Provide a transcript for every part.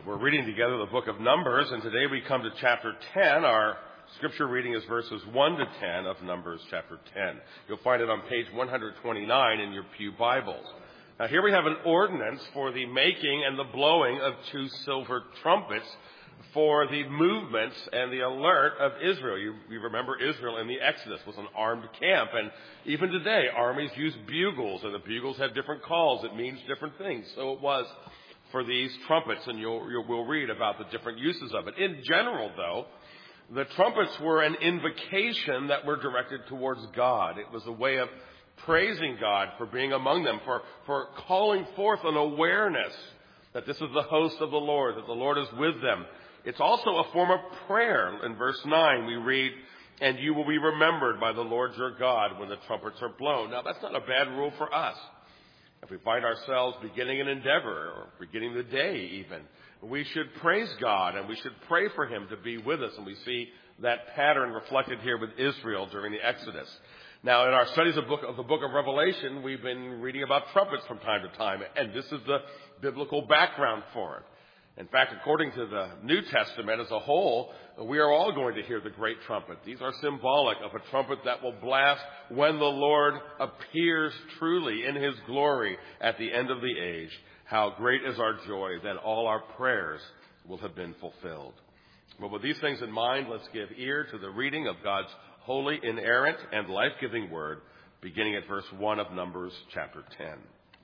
We're reading together the book of Numbers, and today we come to chapter 10. Our scripture reading is verses 1 to 10 of Numbers chapter 10. You'll find it on page 129 in your pew Bibles. Now here we have an ordinance for the making and the blowing of 2 silver trumpets for the movements and the alert of Israel. You remember Israel in the Exodus was an armed camp, and even today armies use bugles, and the bugles have different calls. It means different things. So it was for these trumpets, and we'll read about the different uses of it. In general, though, the trumpets were an invocation that were directed towards God. It was a way of praising God for being among them, for calling forth an awareness that this is the host of the Lord, that the Lord is with them. It's also a form of prayer. In verse 9, we read, "And you will be remembered by the Lord your God when the trumpets are blown." Now, that's not a bad rule for us. If we find ourselves beginning an endeavor or beginning the day even, we should praise God and we should pray for him to be with us. And we see that pattern reflected here with Israel during the Exodus. Now, in our studies of the book of Revelation, we've been reading about trumpets from time to time, and this is the biblical background for it. In fact, according to the New Testament as a whole, we are all going to hear the great trumpet. These are symbolic of a trumpet that will blast when the Lord appears truly in his glory at the end of the age. How great is our joy that all our prayers will have been fulfilled. But with these things in mind, let's give ear to the reading of God's holy, inerrant, and life-giving word, beginning at verse 1 of Numbers chapter 10.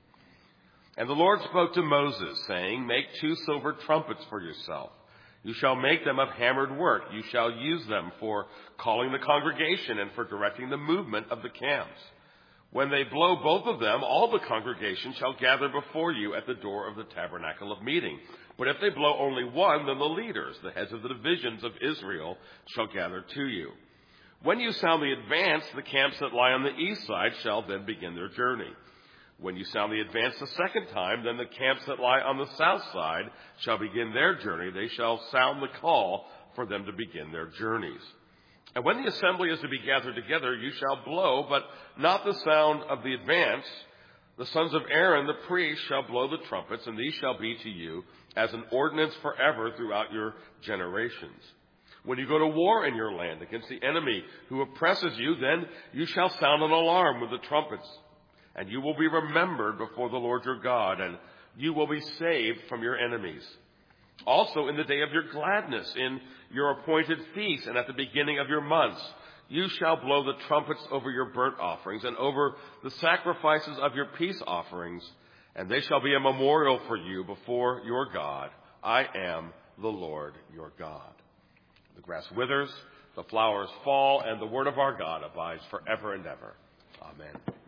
"And the Lord spoke to Moses, saying, 'Make 2 silver trumpets for yourself. You shall make them of hammered work. You shall use them for calling the congregation and for directing the movement of the camps. When they blow both of them, all the congregation shall gather before you at the door of the tabernacle of meeting. But if they blow only one, then the leaders, the heads of the divisions of Israel, shall gather to you. When you sound the advance, the camps that lie on the east side shall then begin their journey. When you sound the advance the second time, then the camps that lie on the south side shall begin their journey. They shall sound the call for them to begin their journeys. And when the assembly is to be gathered together, you shall blow, but not the sound of the advance. The sons of Aaron, the priest, shall blow the trumpets, and these shall be to you as an ordinance forever throughout your generations. When you go to war in your land against the enemy who oppresses you, then you shall sound an alarm with the trumpets. And you will be remembered before the Lord your God, and you will be saved from your enemies. Also in the day of your gladness, in your appointed feast, and at the beginning of your months, you shall blow the trumpets over your burnt offerings and over the sacrifices of your peace offerings, and they shall be a memorial for you before your God. I am the Lord your God.' The grass withers, the flowers fall, and the word of our God abides forever and ever. Amen."